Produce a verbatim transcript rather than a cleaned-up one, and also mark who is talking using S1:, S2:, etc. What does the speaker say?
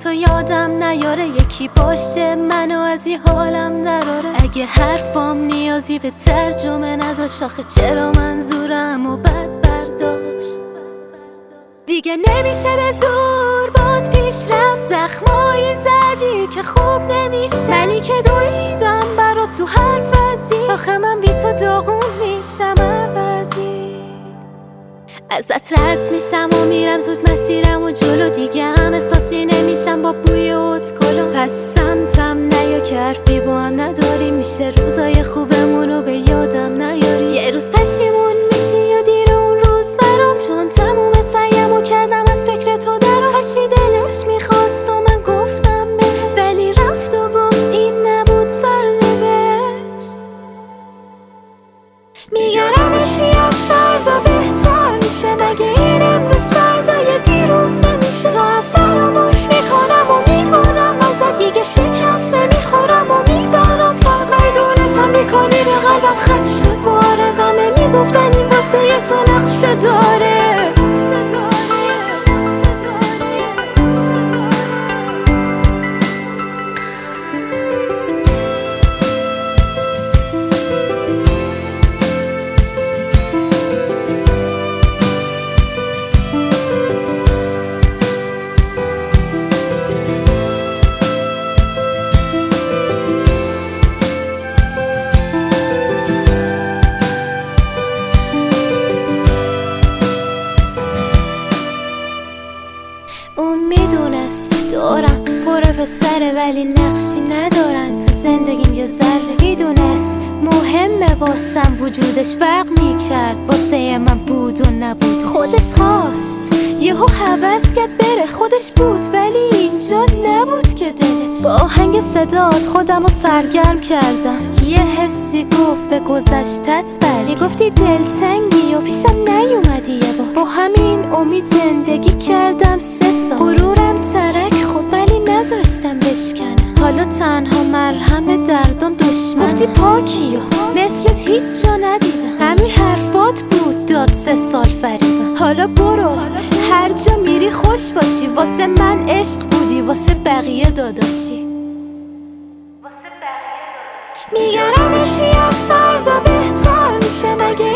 S1: تو یادم نیاره، یکی باشه منو از این حالم دراره. اگه حرفام نیازی به ترجمه نداشت، آخه چرا منظورم و بد برداشت؟ دیگه نمیشه به زور باد پیش رفت، زخمایی زدی که خوب نمیشه، ولی که دویدم برا تو هر وضعی. آخه من بی تو داغون میشم عوضی. ازت رد میشم و میرم زود مسیرم و جلو، دیگه هم احساسی نمیشم با بوی ادکلو. پس سمتم نیا که حرفی با هم نداریم، میشه روزای خوبمونو به یادم نیاری. یه روز پشیمون میشی یا دیر اون روز برام، چون تموم سعیمو کردم از فکر تو درام. هرچی دلش میخواست و من گفتم بهش، ولی رفت و گفت این نبود سرنوشت. میگرم هرچی از فردا بهتر میشه، مگه این امروز فردای دیروز نمیشه؟ تو هم فراموش میکنم و میبارم ازت، دیگه شکست نمیخورم و میبرم. فقط دونستم میکنی به قلبم خدشه باره، دامه میگفتن این واسه تو نقشه داره. اون میدونست دورم پر پسره، ولی نقشی ندارن تو زندگیم یه ذره. میدونست مهمه واسم، وجودش فرق میکرد واسه من بود و نبود. خودش خواست یهو هوس کرد بره، خودش بود ولی اینجا نبود که دلش. با آهنگ صدات خودمو سرگرم کردم، یه حسی گفت به گذشتت بری. گفتی دلتنگی و پیشم نیومدی یه بار، با همین امید زندگی کردم سه سال. غرورم ترک خب ولی نذاشتم بشکنم، حالا تنها مرهم دردم دشمنه. گفتی پاکی و مثلت هیچ جا ندیدم، همین حرفات بود داد سه سال فریبم. حالا برو هر جا میری خوش باشی، واسه من عشق بودی واسه بقیه داداشی. میگرم هرچی از فردا بهتر میشه، مگه